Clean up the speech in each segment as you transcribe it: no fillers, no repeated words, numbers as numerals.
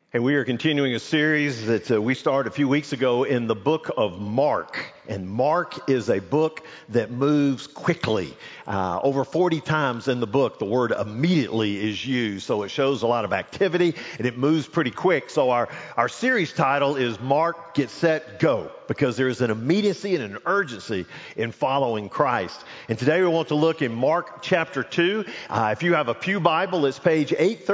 And we are continuing a series that we started a few weeks ago in the book of Mark. And Mark is a book that moves quickly. Over 40 times in the book, the word immediately is used. So it shows a lot of activity and it moves pretty quick. So our series title is Mark, Get Set, Go, because there is an immediacy and an urgency in following Christ. And today we want to look in Mark chapter 2. If you have a Pew Bible, it's page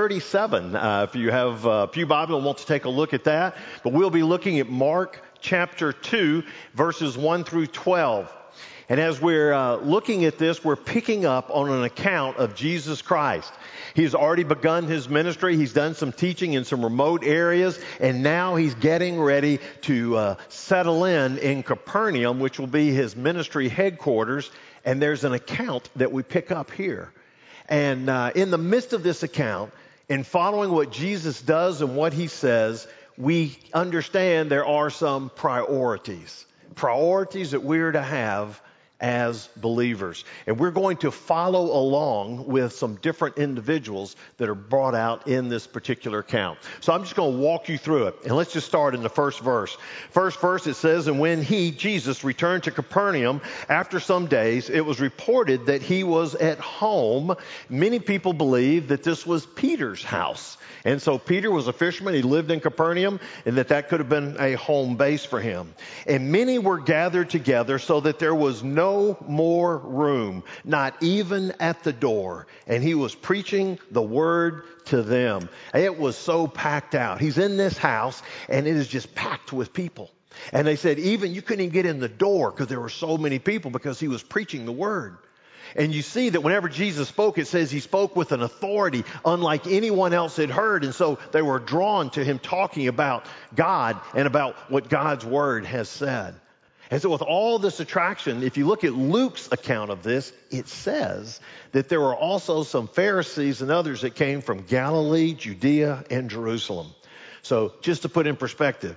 837. If you have a Pew Bible and want to take a look at that. But we'll be looking at Mark chapter 2, verses 1 through 12. And as we're looking at this, we're picking up on an account of Jesus Christ. He's already begun his ministry. He's done some teaching in some remote areas, and now he's getting ready to settle in Capernaum, which will be his ministry headquarters. And there's an account that we pick up here. And in the midst of this account, in following what Jesus does and what he says, we understand there are some priorities that we're to have as believers. And we're going to follow along with some different individuals that are brought out in this particular account. So I'm just going to walk you through it. And let's just start in the first verse. First verse, it says, "And when he, Jesus, returned to Capernaum after some days, it was reported that he was at home." Many people believe that this was Peter's house. And so Peter was a fisherman. He lived in Capernaum, and that could have been a home base for him. And many were gathered together so that there was no more room, not even at the door. And he was preaching the word to them. It was so packed out. He's in this house, and it is just packed with people. And they said even you couldn't even get in the door because there were so many people because he was preaching the word. And you see that whenever Jesus spoke, it says he spoke with an authority unlike anyone else had heard. And so they were drawn to him talking about God and about what God's word has said. And so with all this attraction, if you look at Luke's account of this, it says that there were also some Pharisees and others that came from Galilee, Judea, and Jerusalem. So just to put in perspective,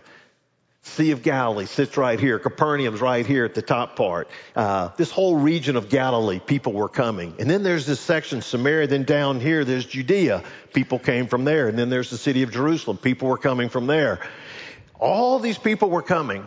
Sea of Galilee sits right here. Capernaum's right here at the top part. This whole region of Galilee, people were coming. And then there's this section, Samaria. Then down here, there's Judea. People came from there. And then there's the city of Jerusalem. People were coming from there. All these people were coming.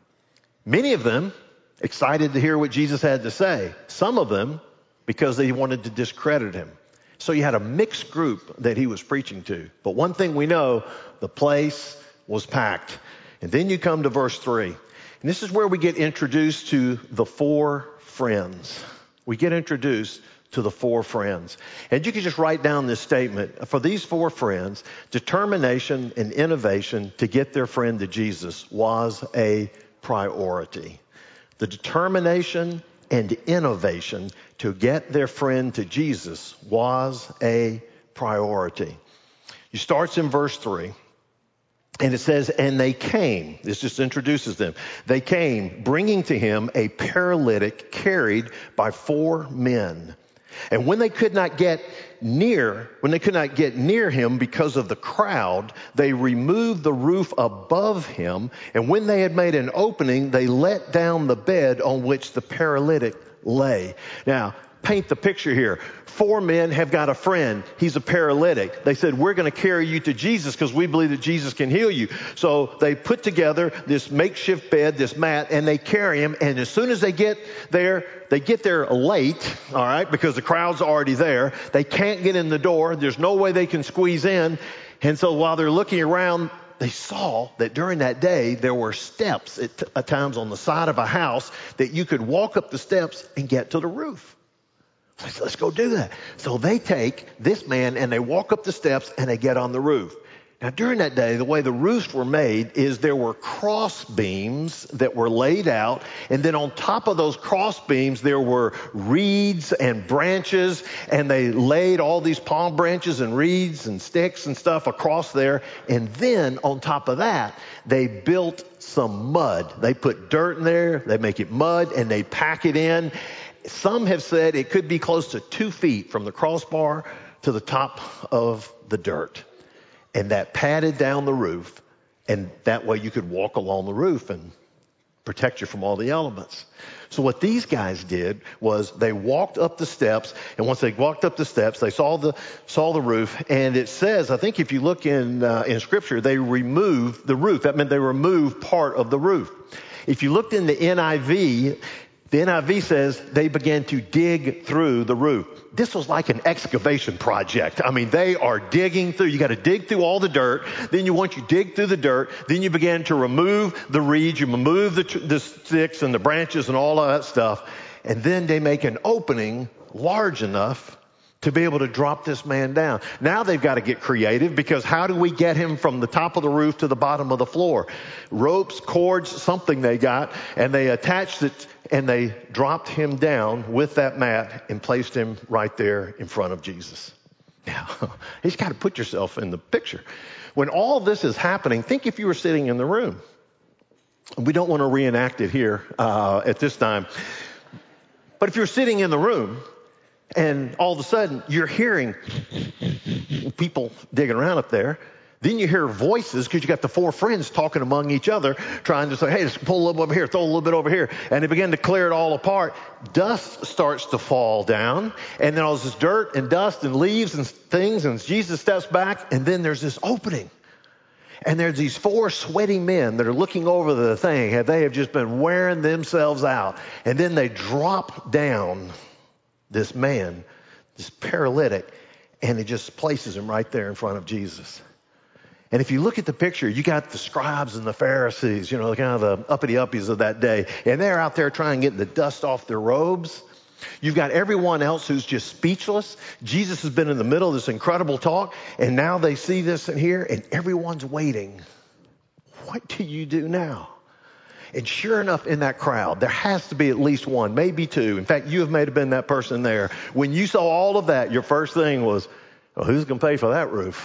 Many of them excited to hear what Jesus had to say. Some of them because they wanted to discredit him. So you had a mixed group that he was preaching to. But one thing we know, the place was packed. And then you come to verse 3. And this is where we get introduced to the four friends. We get introduced to the four friends. And you can just write down this statement. For these four friends, determination and innovation to get their friend to Jesus was a priority. The determination and innovation to get their friend to Jesus was a priority. It starts in verse 3. And it says, and they came. This just introduces them. They came, bringing to him a paralytic carried by four men. And when they could not get near him because of the crowd, they removed the roof above him. And when they had made an opening, they let down the bed on which the paralytic lay. Now, paint the picture here. Four men have got a friend. He's a paralytic. They said, we're going to carry you to Jesus because we believe that Jesus can heal you. So they put together this makeshift bed, this mat, and they carry him. And as soon as they get there late, all right, because the crowd's already there. They can't get in the door. There's no way they can squeeze in. And so while they're looking around, they saw that during that day, there were steps at times on the side of a house that you could walk up the steps and get to the roof. So let's go do that. So they take this man and they walk up the steps and they get on the roof. Now during that day, the way the roofs were made is there were cross beams that were laid out. And then on top of those cross beams, there were reeds and branches. And they laid all these palm branches and reeds and sticks and stuff across there. And then on top of that, they built some mud. They put dirt in there. They make it mud and they pack it in. Some have said it could be close to 2 feet from the crossbar to the top of the dirt. And that padded down the roof. And that way you could walk along the roof and protect you from all the elements. So what these guys did was they walked up the steps, and once they walked up the steps, they saw the roof, and it says, I think if you look in Scripture, they removed the roof. That meant they removed part of the roof. If you looked in the NIV says they began to dig through the roof. This was like an excavation project. I mean, they are digging through. You got to dig through all the dirt. Then once you dig through the dirt, then you begin to remove the reeds, you remove the sticks and the branches and all of that stuff. And then they make an opening large enough to be able to drop this man down. Now they've got to get creative, because how do we get him from the top of the roof to the bottom of the floor? Ropes, cords, something they got, and they attached it and they dropped him down with that mat and placed him right there in front of Jesus. Now, you've got to put yourself in the picture. When all this is happening, think if you were sitting in the room. We don't want to reenact it here at this time. But if you're sitting in the room, and all of a sudden, you're hearing people digging around up there. Then you hear voices, because you got the four friends talking among each other, trying to say, hey, let's pull a little bit over here, throw a little bit over here. And they begin to clear it all apart. Dust starts to fall down. And then all this dirt and dust and leaves and things. And Jesus steps back. And then there's this opening. And there's these four sweaty men that are looking over the thing. And they have just been wearing themselves out. And then they drop down this man, this paralytic, and it just places him right there in front of Jesus. And if you look at the picture, you got the scribes and the Pharisees, kind of the uppity-uppies of that day, and they're out there trying to get the dust off their robes. You've got everyone else who's just speechless. Jesus has been in the middle of this incredible talk, and now they see this in here, and everyone's waiting. What do you do now? And sure enough, in that crowd, there has to be at least one, maybe two. In fact, you may have been that person there. When you saw all of that, your first thing was, well, who's going to pay for that roof?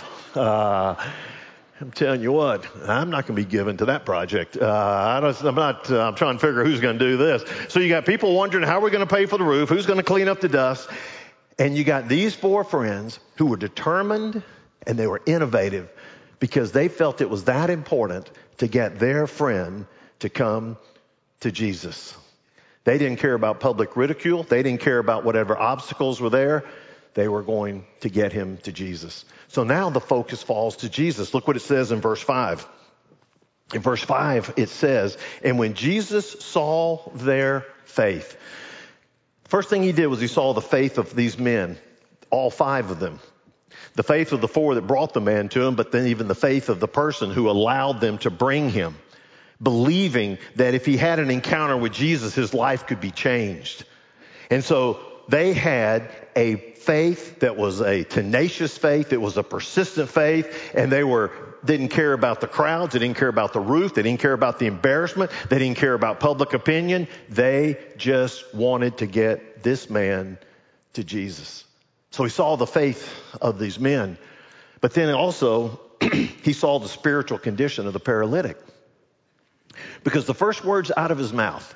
I'm telling you what, I'm not going to be given to that project. I'm trying to figure out who's going to do this. So you got people wondering how we're going to pay for the roof, who's going to clean up the dust. And you got these four friends who were determined and they were innovative, because they felt it was that important to get their friend to come to Jesus. They didn't care about public ridicule. They didn't care about whatever obstacles were there. They were going to get him to Jesus. So now the focus falls to Jesus. Look what it says in verse 5. In verse 5, it says, and when Jesus saw their faith, first thing he did was he saw the faith of these men, all five of them. The faith of the four that brought the man to him, but then even the faith of the person who allowed them to bring him, believing that if he had an encounter with Jesus, his life could be changed. And so they had a faith that was a tenacious faith. It was a persistent faith. And they didn't care about the crowds. They didn't care about the roof. They didn't care about the embarrassment. They didn't care about public opinion. They just wanted to get this man to Jesus. So he saw the faith of these men. But then also, he saw the spiritual condition of the paralytic. Because the first words out of his mouth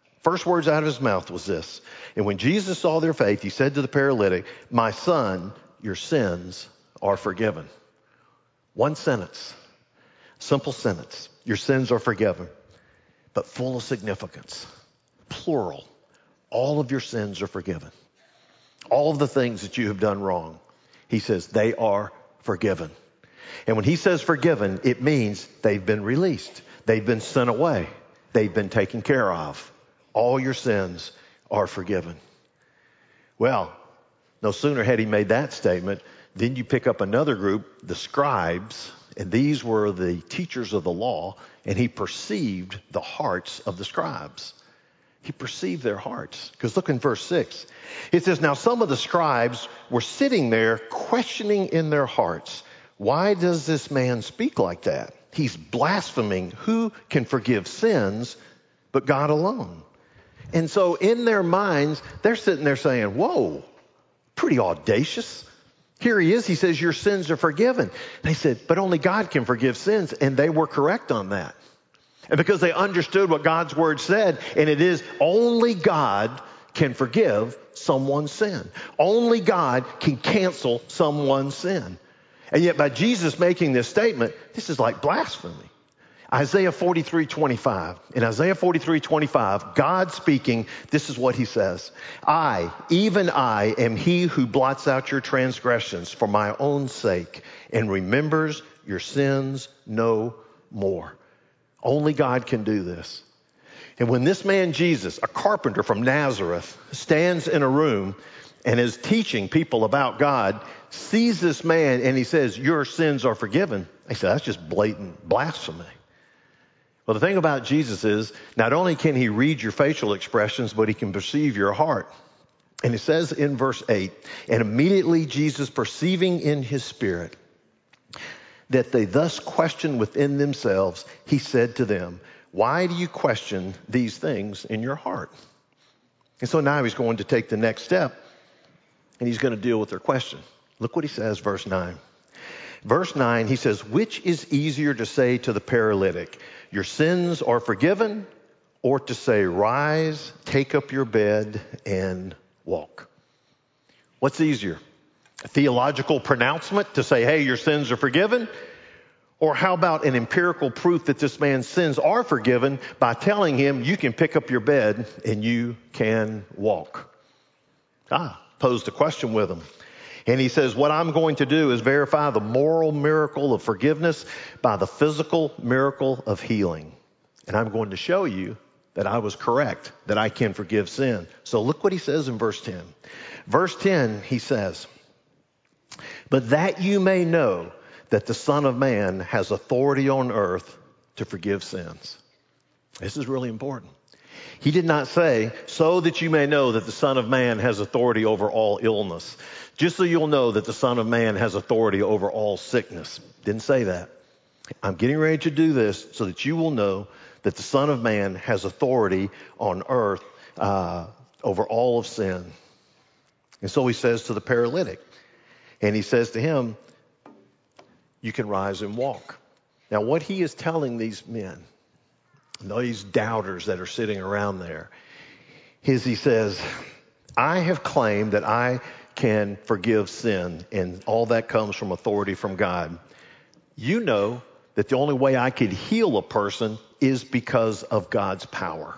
was this. And when Jesus saw their faith, he said to the paralytic, my son, your sins are forgiven. One sentence, simple sentence. Your sins are forgiven, but full of significance. Plural. All of your sins are forgiven. All of the things that you have done wrong, he says, they are forgiven. And when he says forgiven, it means they've been released. They've been sent away. They've been taken care of. All your sins are forgiven. Well, no sooner had he made that statement, then you pick up another group, the scribes, and these were the teachers of the law, and he perceived the hearts of the scribes. He perceived their hearts. Because look in verse 6. It says, now some of the scribes were sitting there questioning in their hearts, why does this man speak like that? He's blaspheming. Who can forgive sins but God alone? And so in their minds, they're sitting there saying, whoa, pretty audacious. Here he is. He says, your sins are forgiven. They said, but only God can forgive sins. And they were correct on that. And because they understood what God's word said, and it is only God can forgive someone's sin. Only God can cancel someone's sin. And yet by Jesus making this statement, this is like blasphemy. Isaiah 43:25. In Isaiah 43:25, God speaking, this is what he says. I, even I, am he who blots out your transgressions for my own sake and remembers your sins no more. Only God can do this. And when this man Jesus, a carpenter from Nazareth, stands in a room and is teaching people about God, sees this man and he says, your sins are forgiven. I said, that's just blatant blasphemy. Well, the thing about Jesus is, not only can he read your facial expressions, but he can perceive your heart. And it says in verse 8, and immediately Jesus, perceiving in his spirit that they thus questioned within themselves, he said to them, why do you question these things in your heart? And so now he's going to take the next step, and he's going to deal with their question. Look what he says, verse 9. Verse 9, he says, which is easier to say to the paralytic, your sins are forgiven, or to say, rise, take up your bed, and walk? What's easier? A theological pronouncement to say, hey, your sins are forgiven? Or how about an empirical proof that this man's sins are forgiven by telling him you can pick up your bed and you can walk? Posed a question with him. And he says, what I'm going to do is verify the moral miracle of forgiveness by the physical miracle of healing. And I'm going to show you that I was correct, that I can forgive sin. So look what he says in verse 10. Verse 10, he says, but that you may know that the Son of Man has authority on earth to forgive sins. This is really important. He did not say, so that you may know that the Son of Man has authority over all illness. Just so you'll know that the Son of Man has authority over all sickness. Didn't say that. I'm getting ready to do this so that you will know that the Son of Man has authority on earth over all of sin. And so he says to the paralytic, and he says to him, you can rise and walk. Now what he is telling these men, these doubters that are sitting around there, is he says, I have claimed that I can forgive sin, and all that comes from authority from God. You know that the only way I could heal a person is because of God's power.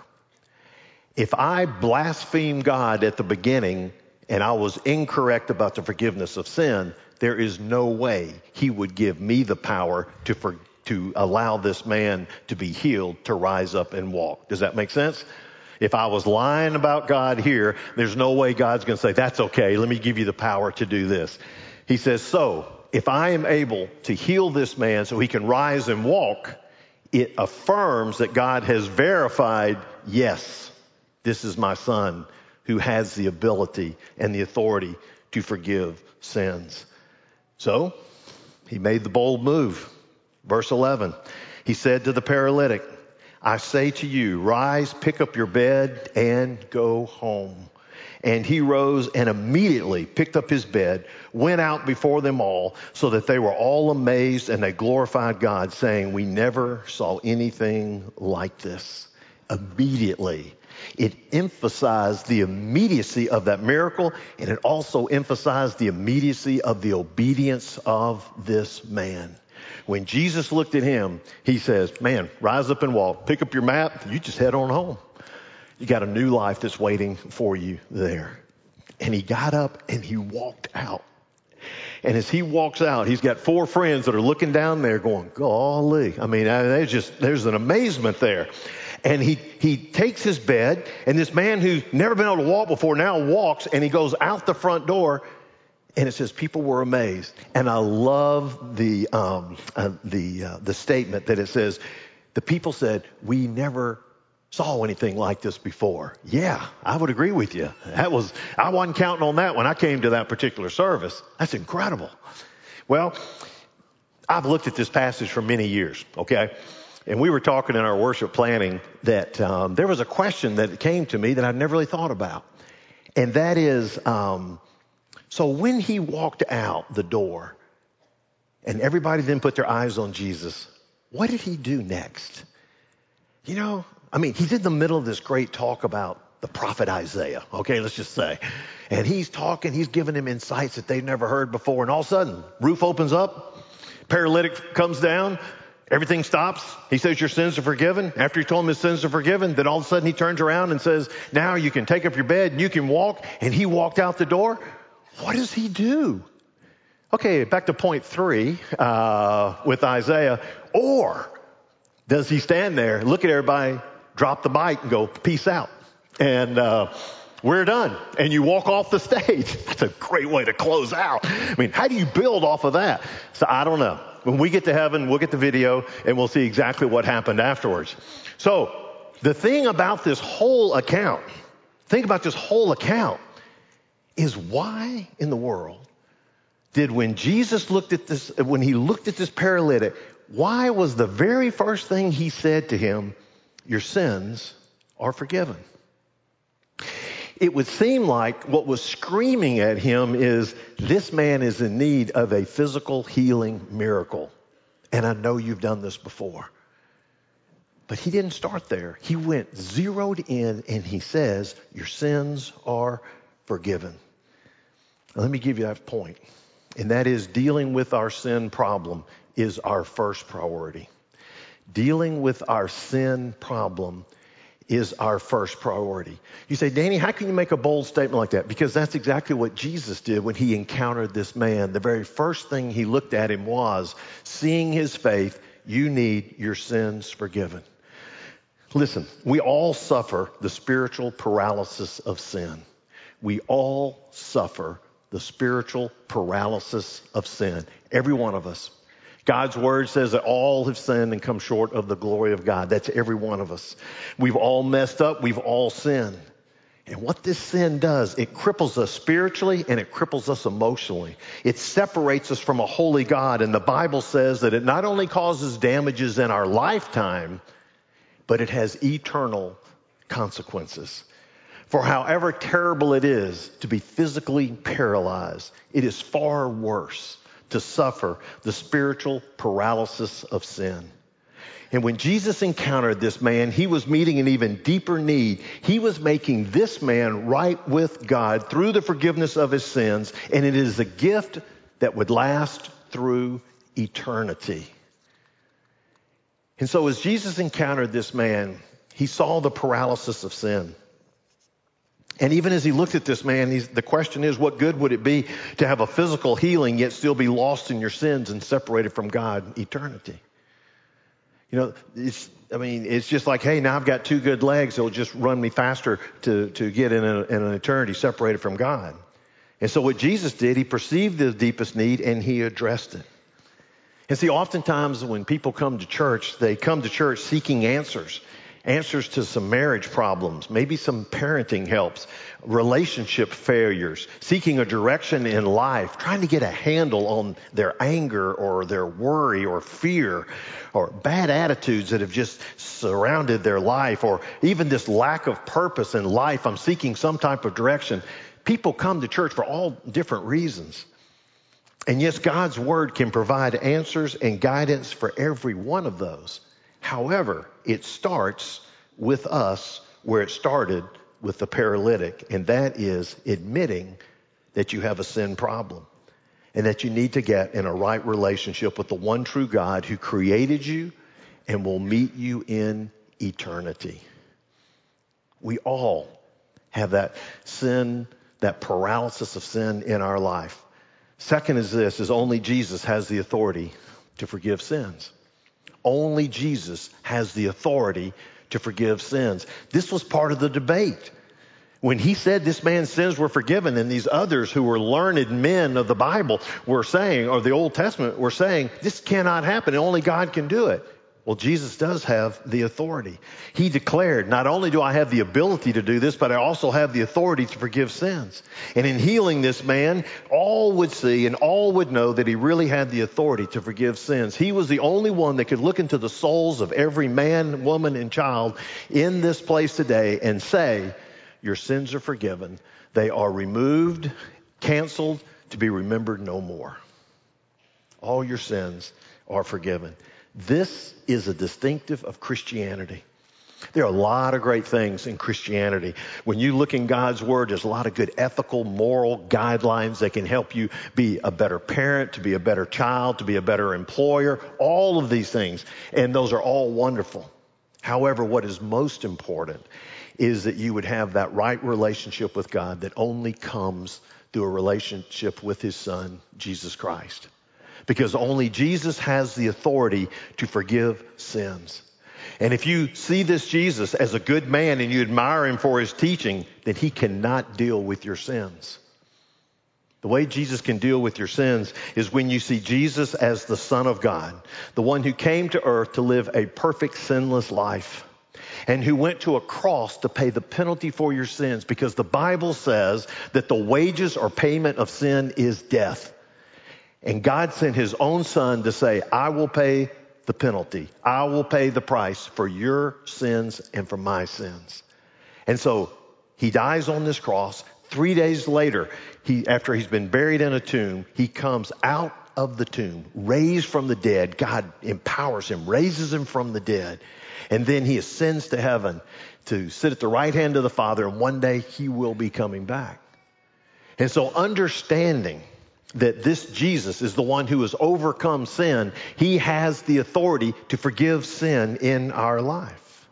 If I blaspheme God at the beginning and I was incorrect about the forgiveness of sin, there is no way he would give me the power to allow this man to be healed, to rise up and walk. Does that make sense? If I was lying about God here, there's no way God's going to say, that's okay, let me give you the power to do this. He says, so if I am able to heal this man so he can rise and walk, it affirms that God has verified, yes, this is my son who has the ability and the authority to forgive sins. So he made the bold move. Verse 11, he said to the paralytic, I say to you, rise, pick up your bed, and go home. And he rose and immediately picked up his bed, went out before them all, so that they were all amazed, and they glorified God, saying, we never saw anything like this. Immediately. It emphasized the immediacy of that miracle, and it also emphasized the immediacy of the obedience of this man. When Jesus looked at him, he says, man, rise up and walk. Pick up your mat. You just head on home. You got a new life that's waiting for you there. And he got up and he walked out. And as he walks out, he's got 4 friends that are looking down there going, golly. I mean, there's an amazement there. And he takes his bed, and this man who's never been able to walk before now walks, and he goes out the front door. And it says people were amazed. And I love the statement that it says, the people said, we never saw anything like this before. Yeah, I would agree with you. I wasn't counting on that when I came to that particular service. That's incredible. Well, I've looked at this passage for many years, okay? And we were talking in our worship planning that there was a question that came to me that I'd never really thought about. And that is, so when he walked out the door and everybody then put their eyes on Jesus, what did he do next? You know, I mean, he's in the middle of this great talk about the prophet Isaiah, okay, let's just say. And he's talking, he's giving them insights that they've never heard before. And all of a sudden, roof opens up, paralytic comes down, Everything stops. He says, your sins are forgiven. After he told him his sins are forgiven, then all of a sudden he turns around and says, now you can take up your bed and you can walk. And he walked out the door. What does he do? Okay, back to point 3 with Isaiah. Or does he stand there, look at everybody, drop the mic and go, peace out. And we're done. And you walk off the stage. That's a great way to close out. I mean, how do you build off of that? So I don't know. When we get to heaven, we'll get the video and we'll see exactly what happened afterwards. So the thing about this whole account, is why in the world did when Jesus looked at this, when he looked at this paralytic, why was the very first thing he said to him, your sins are forgiven? It would seem like what was screaming at him is, this man is in need of a physical healing miracle. And I know you've done this before. But he didn't start there. He went zeroed in and he says, your sins are forgiven. Now, let me give you that point. And that is, dealing with our sin problem is our first priority. Dealing with our sin problem is our first priority. You say, Danny, how can you make a bold statement like that? Because that's exactly what Jesus did when he encountered this man. The very first thing he looked at him was, seeing his faith, you need your sins forgiven. Listen, we all suffer the spiritual paralysis of sin. We all suffer the spiritual paralysis of sin. Every one of us. God's word says that all have sinned and come short of the glory of God. That's every one of us. We've all messed up. We've all sinned. And what this sin does, it cripples us spiritually and it cripples us emotionally. It separates us from a holy God. And the Bible says that it not only causes damages in our lifetime, but it has eternal consequences. For however terrible it is to be physically paralyzed, it is far worse to suffer the spiritual paralysis of sin. And when Jesus encountered this man, he was meeting an even deeper need. He was making this man right with God through the forgiveness of his sins, and it is a gift that would last through eternity. And so as Jesus encountered this man, he saw the paralysis of sin. And even as he looked at this man, the question is, what good would it be to have a physical healing yet still be lost in your sins and separated from God eternity? You know, it's just like, hey, now I've got 2 good legs. It'll just run me faster to get in an eternity separated from God. And so what Jesus did, he perceived the deepest need and he addressed it. And see, oftentimes when people come to church, they come to church seeking answers to some marriage problems, maybe some parenting helps, relationship failures, seeking a direction in life, trying to get a handle on their anger or their worry or fear or bad attitudes that have just surrounded their life, or even this lack of purpose in life. I'm seeking some type of direction. People come to church for all different reasons. And yes, God's word can provide answers and guidance for every one of those. However, it starts with us where it started with the paralytic, and that is admitting that you have a sin problem and that you need to get in a right relationship with the one true God who created you and will meet you in eternity. We all have that sin, that paralysis of sin in our life. Second is only Jesus has the authority to forgive sins. Only Jesus has the authority to forgive sins. This was part of the debate. When he said this man's sins were forgiven, and these others who were learned men of the Bible were saying, or the Old Testament were saying, this cannot happen. Only God can do it. Well, Jesus does have the authority. He declared, not only do I have the ability to do this, but I also have the authority to forgive sins. And in healing this man, all would see and all would know that he really had the authority to forgive sins. He was the only one that could look into the souls of every man, woman, and child in this place today and say, your sins are forgiven. They are removed, canceled, to be remembered no more. All your sins are forgiven. This is a distinctive of Christianity. There are a lot of great things in Christianity. When you look in God's Word, there's a lot of good ethical, moral guidelines that can help you be a better parent, to be a better child, to be a better employer, all of these things. And those are all wonderful. However, what is most important is that you would have that right relationship with God that only comes through a relationship with His Son, Jesus Christ. Because only Jesus has the authority to forgive sins. And if you see this Jesus as a good man and you admire Him for His teaching, then He cannot deal with your sins. The way Jesus can deal with your sins is when you see Jesus as the Son of God, the one who came to earth to live a perfect, sinless life, and who went to a cross to pay the penalty for your sins, because the Bible says that the wages or payment of sin is death. And God sent His own Son to say, I will pay the penalty. I will pay the price for your sins and for my sins. And so He dies on this cross. 3 days later, after He's been buried in a tomb, He comes out of the tomb, raised from the dead. God empowers Him, raises Him from the dead. And then He ascends to heaven to sit at the right hand of the Father. And one day He will be coming back. And so understanding that this Jesus is the one who has overcome sin, He has the authority to forgive sin in our life.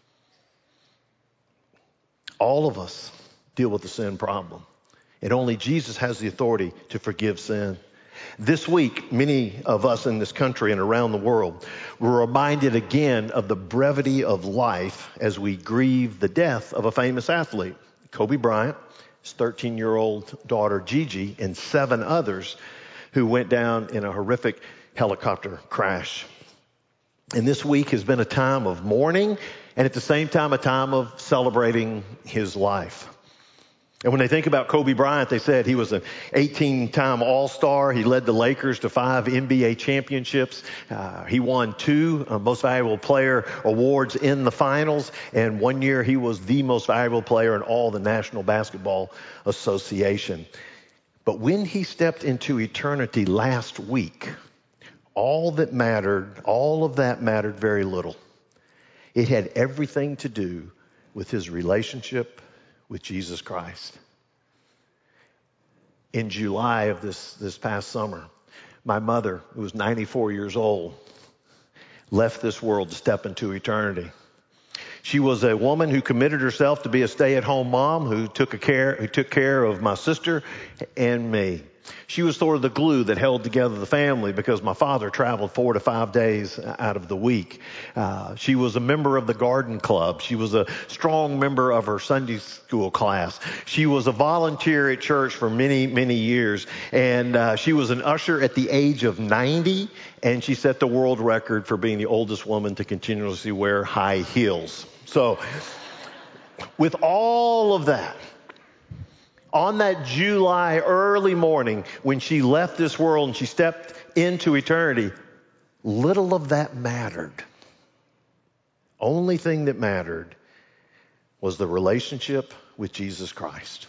All of us deal with the sin problem, and only Jesus has the authority to forgive sin. This week, many of us in this country and around the world were reminded again of the brevity of life as we grieve the death of a famous athlete, Kobe Bryant, his 13-year-old daughter Gigi, and 7 others who went down in a horrific helicopter crash. And this week has been a time of mourning and at the same time a time of celebrating his life. And when they think about Kobe Bryant, they said he was an 18-time All-Star. He led the Lakers to 5 NBA championships. He won 2 Most Valuable Player awards in the finals. And one year he was the most valuable player in all the National Basketball Association. But when he stepped into eternity last week, all of that mattered very little. It had everything to do with his relationship with Jesus Christ. In July of this past summer, my mother, who was 94 years old, left this world to step into eternity. She was a woman who committed herself to be a stay-at-home mom who took care of my sister and me. She was sort of the glue that held together the family because my father traveled 4 to 5 days out of the week. She was a member of the garden club. She was a strong member of her Sunday school class. She was a volunteer at church for many, many years. And she was an usher at the age of 90. And she set the world record for being the oldest woman to continuously wear high heels. So with all of that, on that July early morning when she left this world and she stepped into eternity, little of that mattered. Only thing that mattered was the relationship with Jesus Christ.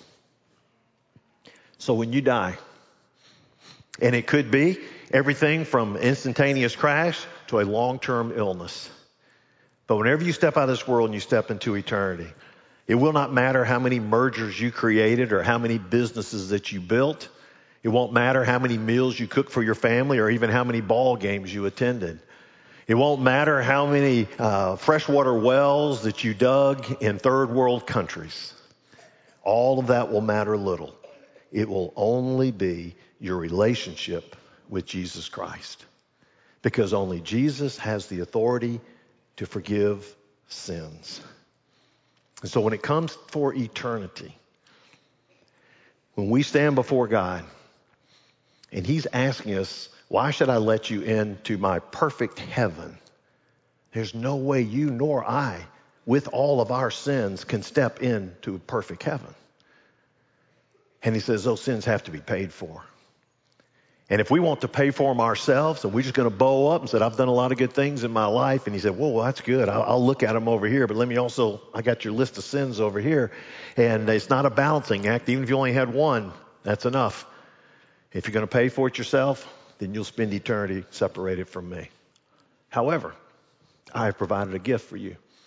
So when you die, and it could be everything from instantaneous crash to a long-term illness. But whenever you step out of this world and you step into eternity, it will not matter how many mergers you created or how many businesses that you built. It won't matter how many meals you cooked for your family or even how many ball games you attended. It won't matter how many freshwater wells that you dug in third world countries. All of that will matter little. It will only be your relationship with Jesus Christ. Because only Jesus has the authority to forgive sins. And so when it comes for eternity, when we stand before God and He's asking us, why should I let you into my perfect heaven? There's no way you nor I, with all of our sins, can step into perfect heaven. And He says those sins have to be paid for. And if we want to pay for them ourselves and we're just going to bow up and say, I've done a lot of good things in my life. And He said, well, that's good. I'll look at them over here. But I got your list of sins over here. And it's not a balancing act. Even if you only had one, that's enough. If you're going to pay for it yourself, then you'll spend eternity separated from me. However, I have provided a gift for you.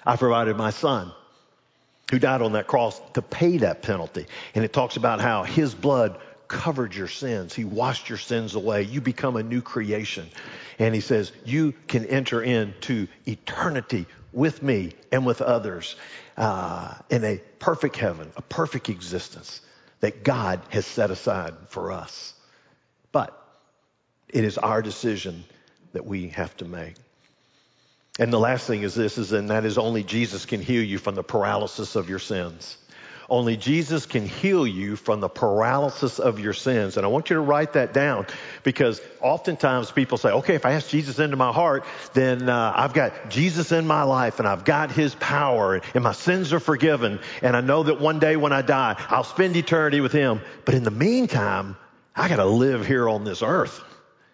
I provided my son who died on that cross to pay that penalty. And it talks about how his blood covered your sins. He washed your sins away. You become a new creation. And he says, you can enter into eternity with me and with others in a perfect heaven, a perfect existence that God has set aside for us. But it is our decision that we have to make. And the last thing is this, and that is only Jesus can heal you from the paralysis of your sins. Only Jesus can heal you from the paralysis of your sins. And I want you to write that down, because oftentimes people say, okay, if I ask Jesus into my heart, then I've got Jesus in my life and I've got his power and my sins are forgiven. And I know that one day when I die, I'll spend eternity with him. But in the meantime, I got to live here on this earth.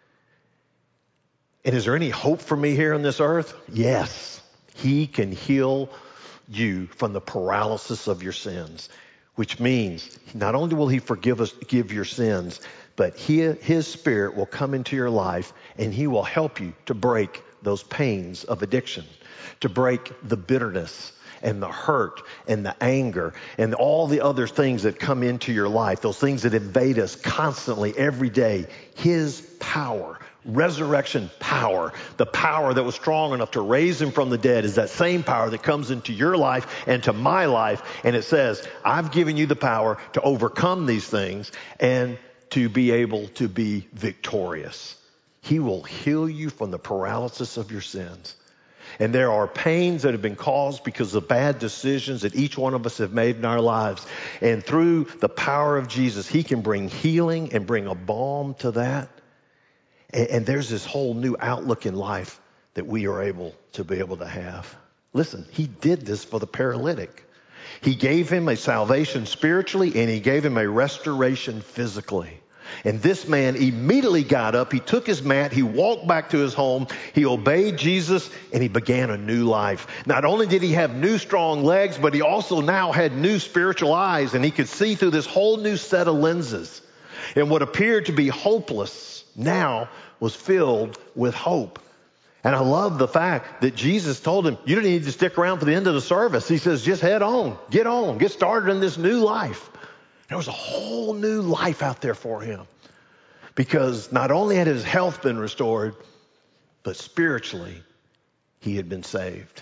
And is there any hope for me here on this earth? Yes. He can heal you from the paralysis of your sins, which means not only will he forgive your sins, but his spirit will come into your life and he will help you to break those pains of addiction, to break the bitterness and the hurt and the anger and all the other things that come into your life, those things that invade us constantly every day. His power, resurrection power, the power that was strong enough to raise him from the dead, is that same power that comes into your life and to my life. And it says, I've given you the power to overcome these things and to be able to be victorious. He will heal you from the paralysis of your sins. And there are pains that have been caused because of bad decisions that each one of us have made in our lives. And through the power of Jesus, he can bring healing and bring a balm to that. And there's this whole new outlook in life that we are able to have. Listen, he did this for the paralytic. He gave him a salvation spiritually and he gave him a restoration physically. And this man immediately got up, he took his mat, he walked back to his home, he obeyed Jesus, and he began a new life. Not only did he have new strong legs, but he also now had new spiritual eyes, and he could see through this whole new set of lenses. And what appeared to be hopeless now was filled with hope. And I love the fact that Jesus told him, you don't need to stick around for the end of the service. He says, just head on, get started in this new life. There was a whole new life out there for him, because not only had his health been restored, but spiritually he had been saved.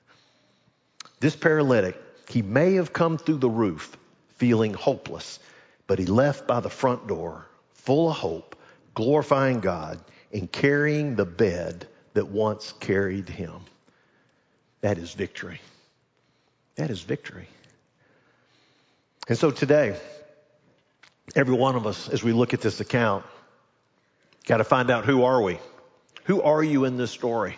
This paralytic, he may have come through the roof feeling hopeless, but he left by the front door full of hope, glorifying God and carrying the bed that once carried him. That is victory. That is victory. And so today, every one of us, as we look at this account, got to find out, who are we? Who are you in this story?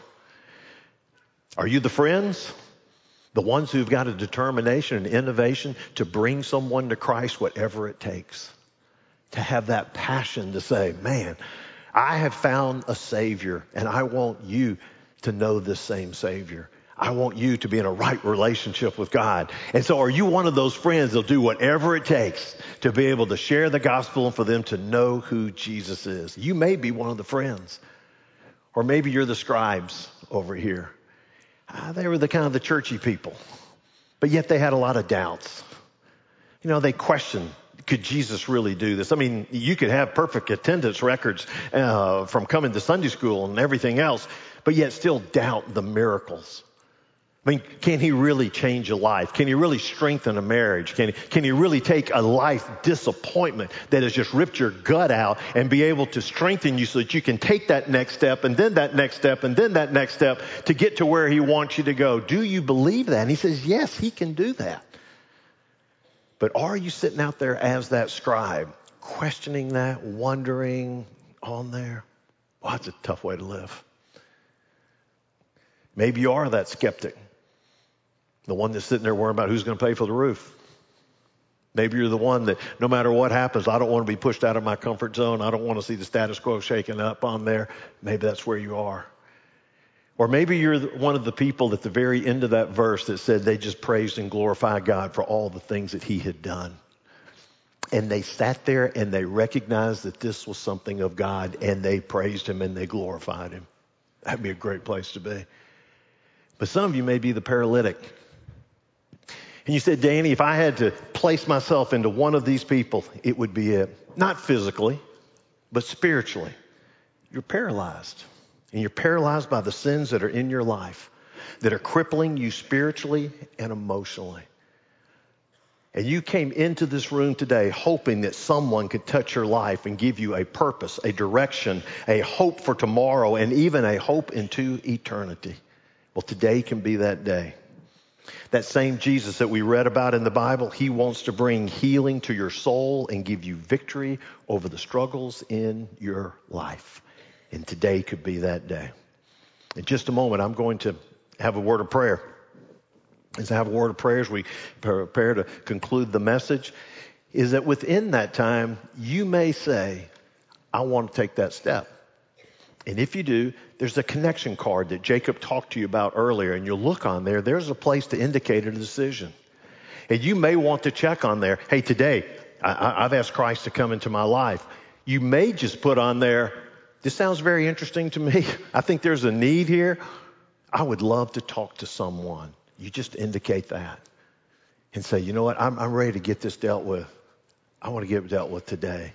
Are you the friends? The ones who've got a determination and innovation to bring someone to Christ, whatever it takes. To have that passion to say, man, I have found a Savior, and I want you to know this same Savior. I want you to be in a right relationship with God. And so are you one of those friends that'll do whatever it takes to be able to share the gospel and for them to know who Jesus is? You may be one of the friends. Or maybe you're the scribes over here. They were the kind of the churchy people, but yet they had a lot of doubts. You know, they questioned, could Jesus really do this? I mean, you could have perfect attendance records from coming to Sunday school and everything else, but yet still doubt the miracles. I mean, can he really change a life? Can he really strengthen a marriage? Can he really take a life disappointment that has just ripped your gut out and be able to strengthen you so that you can take that next step and then that next step and then that next step to get to where he wants you to go? Do you believe that? And he says, yes, he can do that. But are you sitting out there as that scribe, questioning that, wondering on there? Well, that's a tough way to live. Maybe you are that skeptic. The one that's sitting there worrying about who's going to pay for the roof. Maybe you're the one that no matter what happens, I don't want to be pushed out of my comfort zone. I don't want to see the status quo shaken up on there. Maybe that's where you are. Or maybe you're one of the people at the very end of that verse that said they just praised and glorified God for all the things that he had done. And they sat there and they recognized that this was something of God, and they praised him and they glorified him. That'd be a great place to be. But some of you may be the paralytic. And you said, Danny, if I had to place myself into one of these people, it would be it. Not physically, but spiritually. You're paralyzed. And you're paralyzed by the sins that are in your life that are crippling you spiritually and emotionally. And you came into this room today hoping that someone could touch your life and give you a purpose, a direction, a hope for tomorrow, and even a hope into eternity. Well, today can be that day. That same Jesus that we read about in the Bible, he wants to bring healing to your soul and give you victory over the struggles in your life. And today could be that day. In just a moment, I'm going to have a word of prayer. As I have a word of prayer as we prepare to conclude the message, is that within that time, you may say, I want to take that step. And if you do, there's a connection card that Jacob talked to you about earlier, and you'll look on there. There's a place to indicate a decision. And you may want to check on there, hey, today, I've asked Christ to come into my life. You may just put on there, this sounds very interesting to me. I think there's a need here. I would love to talk to someone. You just indicate that and say, you know what, I'm ready to get this dealt with. I want to get it dealt with today.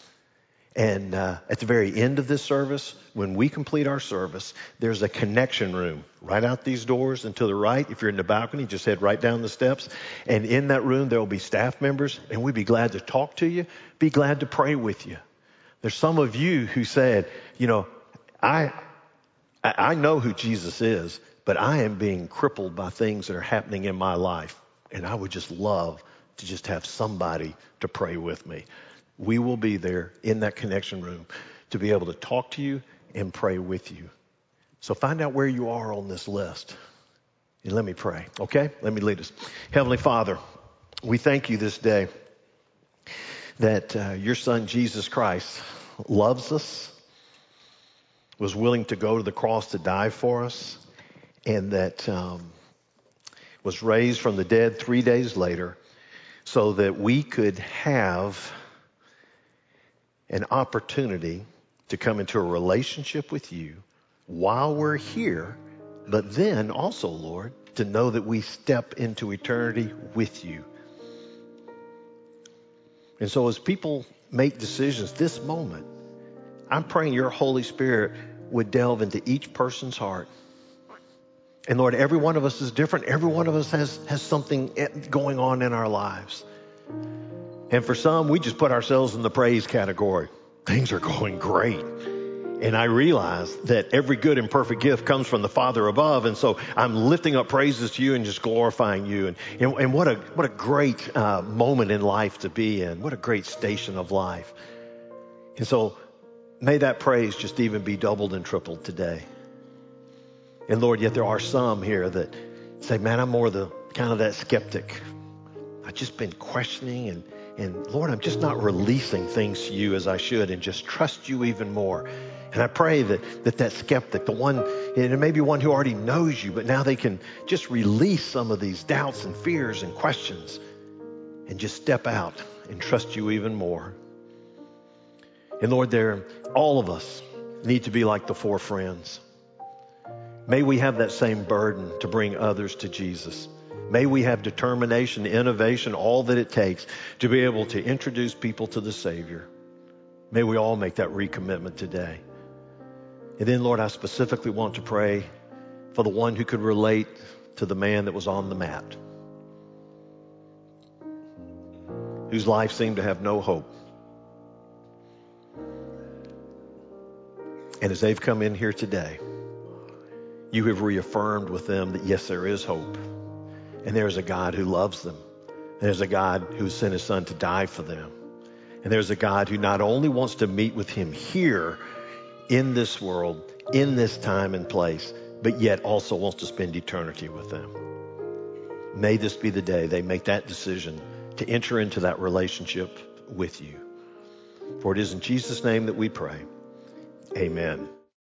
And at the very end of this service, when we complete our service, there's a connection room right out these doors and to the right. If you're in the balcony, just head right down the steps. And in that room, there will be staff members, and we'd be glad to talk to you, be glad to pray with you. There's some of you who said, you know, I know who Jesus is, but I am being crippled by things that are happening in my life. And I would just love to just have somebody to pray with me. We will be there in that connection room to be able to talk to you and pray with you. So find out where you are on this list. And let me pray, okay? Let me lead us. Heavenly Father, we thank you this day that your Son, Jesus Christ, loves us, was willing to go to the cross to die for us, and that was raised from the dead 3 days later so that we could have an opportunity to come into a relationship with you while we're here, but then also, Lord, to know that we step into eternity with you. And so as people make decisions this moment, I'm praying your Holy Spirit would delve into each person's heart. And Lord, every one of us is different. Every one of us has something going on in our lives. And for some, we just put ourselves in the praise category. Things are going great. And I realize that every good and perfect gift comes from the Father above. And so I'm lifting up praises to you and just glorifying you. And what a great moment in life to be in. What a great station of life. And so may that praise just even be doubled and tripled today. And Lord, yet there are some here that say, man, I'm more the kind of that skeptic. I've just been questioning and Lord, I'm just not releasing things to you as I should and just trust you even more. And I pray that skeptic, the one, and it may be one who already knows you, but now they can just release some of these doubts and fears and questions and just step out and trust you even more. And Lord, all of us need to be like the four friends. May we have that same burden to bring others to Jesus. May we have determination, innovation, all that it takes to be able to introduce people to the Savior. May we all make that recommitment today. And then, Lord, I specifically want to pray for the one who could relate to the man that was on the mat, whose life seemed to have no hope. And as they've come in here today, you have reaffirmed with them that, yes, there is hope. And there's a God who loves them. There's a God who sent his Son to die for them. And there's a God who not only wants to meet with him here in this world, in this time and place, but yet also wants to spend eternity with them. May this be the day they make that decision to enter into that relationship with you. For it is in Jesus' name that we pray. Amen.